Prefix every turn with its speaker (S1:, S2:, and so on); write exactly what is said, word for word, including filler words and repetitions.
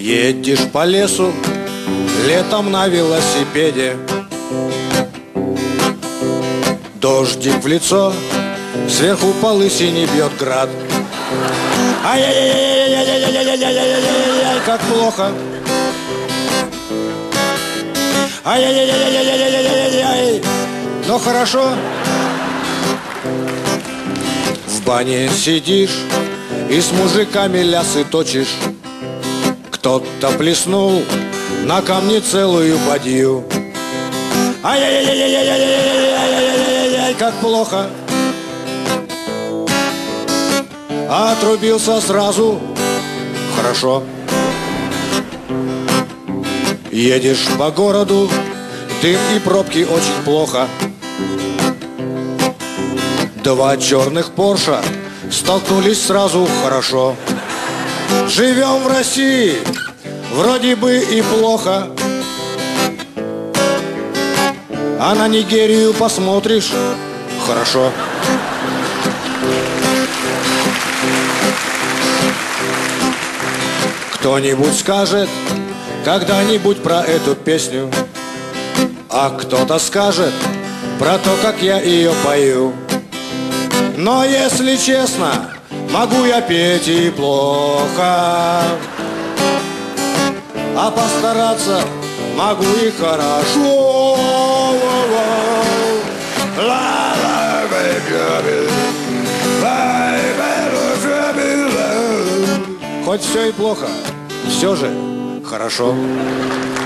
S1: Едешь по лесу летом на велосипеде, дождик в лицо, сверху по лысине бьет град. Ай-яй-яй-яй-яй-яй-яй-яй-яй-яй-яй, как плохо. Ай-яй-яй-яй-яй-яй-яй-яй-яй, но хорошо. В бане сидишь и с мужиками лясы точишь. Кто-то плеснул на камне целую бадью. Ай-яй-яй-яй-яй-яй-яй-яй-яй-яй, как плохо. Отрубился сразу, хорошо. Едешь по городу, дым и пробки очень плохо. Два черных Порша столкнулись сразу, хорошо. Живем в России, вроде бы и плохо. А на Нигерию посмотришь, хорошо. Кто-нибудь скажет когда-нибудь про эту песню, а кто-то скажет про то, как я ее пою. Но если честно, могу я петь и плохо, а постараться могу и хорошо. Хоть все и плохо, все же хорошо.